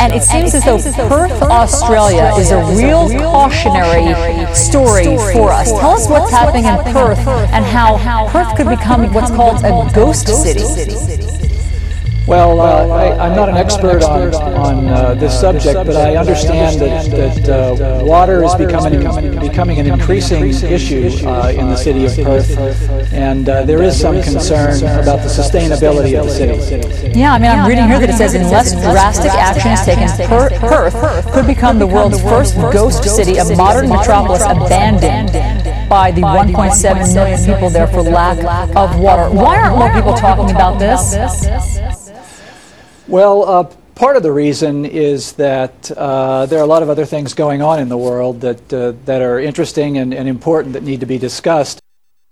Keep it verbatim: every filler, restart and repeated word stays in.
And it seems as though Perth, Australia is a real cautionary story for us. Tell us what's happening in Perth and how Perth could become what's called a ghost city. Well, uh, I, I'm not an expert on, on uh, this subject, but I understand that, that uh, water is becoming, becoming an increasing issue uh, in the city of Perth, and uh, there is some concern about the sustainability of the city. Yeah, I mean, I'm reading here that it says unless drastic action is taken, per Perth could become the world's first ghost city, a modern metropolis abandoned by the one point seven million people there for lack of water. Why aren't more people talking about this? Well, uh, part of the reason is that uh, there are a lot of other things going on in the world that, uh, that are interesting and, and important that need to be discussed.